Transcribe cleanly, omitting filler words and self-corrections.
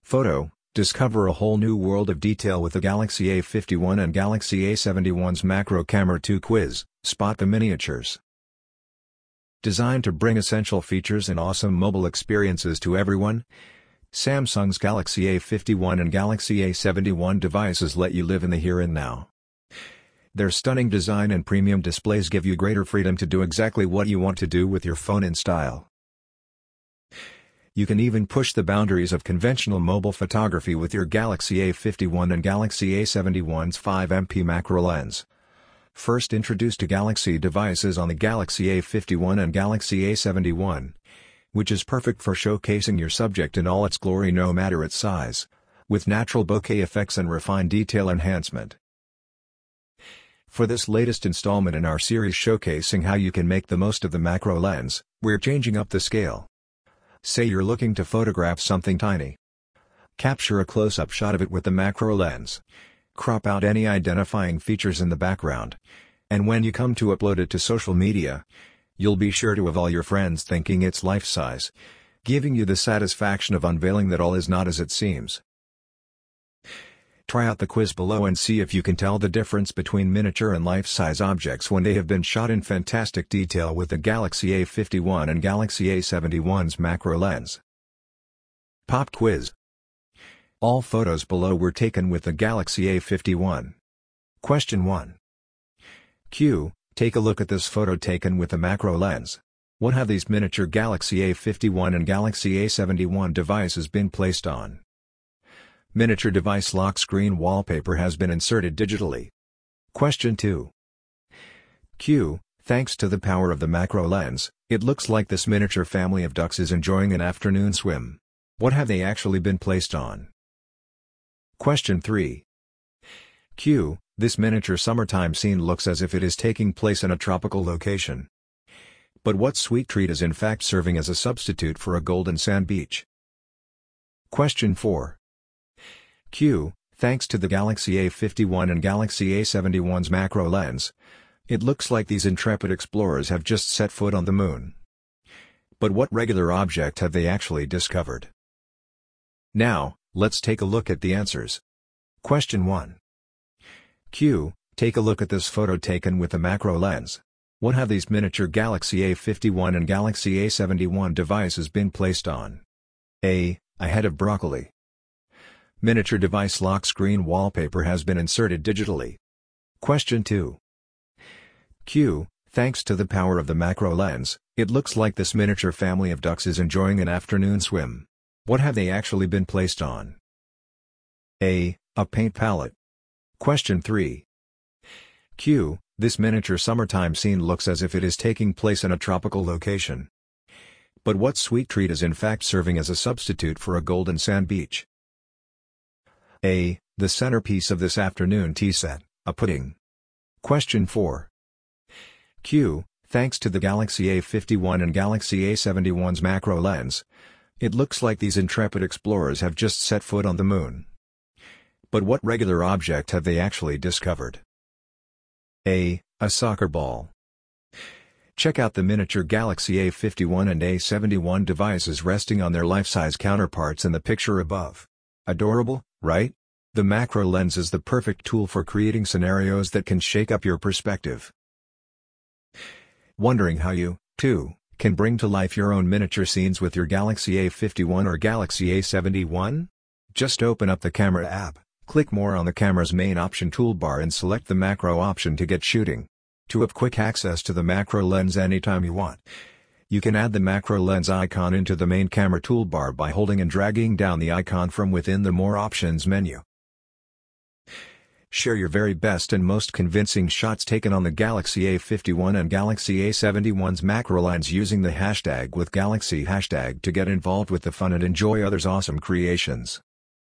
Photo: discover a whole new world of detail with the Galaxy A51 and Galaxy A71's Macro Camera 2 quiz. Spot the miniatures. Designed to bring essential features and awesome mobile experiences to everyone, Samsung's Galaxy A51 and Galaxy A71 devices let you live in the here and now. Their stunning design and premium displays give you greater freedom to do exactly what you want to do with your phone in style. You can even push the boundaries of conventional mobile photography with your Galaxy A51 and Galaxy A71's 5MP macro lens. First introduced to Galaxy devices on the Galaxy A51 and Galaxy A71, which is perfect for showcasing your subject in all its glory no matter its size, with natural bokeh effects and refined detail enhancement. For this latest installment in our series showcasing how you can make the most of the macro lens, we're changing up the scale. Say you're looking to photograph something tiny. Capture a close-up shot of it with the macro lens. Crop out any identifying features in the background. And when you come to upload it to social media, you'll be sure to have all your friends thinking it's life-size, giving you the satisfaction of unveiling that all is not as it seems. Try out the quiz below and see if you can tell the difference between miniature and life-size objects when they have been shot in fantastic detail with the Galaxy A51 and Galaxy A71's macro lens. Pop quiz. All photos below were taken with the Galaxy A51. Question 1. Q. Take a look at this photo taken with the macro lens. What have these miniature Galaxy A51 and Galaxy A71 devices been placed on? Miniature device lock screen wallpaper has been inserted digitally. Question 2. Q. Thanks to the power of the macro lens, it looks like this miniature family of ducks is enjoying an afternoon swim. What have they actually been placed on? Question 3. Q. This miniature summertime scene looks as if it is taking place in a tropical location. But what sweet treat is in fact serving as a substitute for a golden sand beach? Question 4. Q. Thanks to the Galaxy A51 and Galaxy A71's macro lens, it looks like these intrepid explorers have just set foot on the moon. But what regular object have they actually discovered? Now, let's take a look at the answers. Question 1. Q. Take a look at this photo taken with the macro lens. What have these miniature Galaxy A51 and Galaxy A71 devices been placed on? A. A head of broccoli. Miniature device lock screen wallpaper has been inserted digitally. Question 2. Q. Thanks to the power of the macro lens, it looks like this miniature family of ducks is enjoying an afternoon swim. What have they actually been placed on? A. A paint palette. Question 3. Q. This miniature summertime scene looks as if it is taking place in a tropical location. But what sweet treat is in fact serving as a substitute for a golden sand beach? A. The centerpiece of this afternoon tea set, a pudding. Question 4. Q. Thanks to the Galaxy A51 and Galaxy A71's macro lens, it looks like these intrepid explorers have just set foot on the moon. But what regular object have they actually discovered? A. A soccer ball. Check out the miniature Galaxy A51 and A71 devices resting on their life-size counterparts in the picture above. Adorable, right? The macro lens is the perfect tool for creating scenarios that can shake up your perspective. Wondering how you, too, can bring to life your own miniature scenes with your Galaxy A51 or Galaxy A71? Just open up the Camera app, click More on the camera's main option toolbar and select the macro option to get shooting. To have quick access to the macro lens anytime you want, you can add the macro lens icon into the main camera toolbar by holding and dragging down the icon from within the More Options menu. Share your very best and most convincing shots taken on the Galaxy A51 and Galaxy A71's macro lens using the hashtag #WithGalaxy hashtag to get involved with the fun and enjoy others' awesome creations.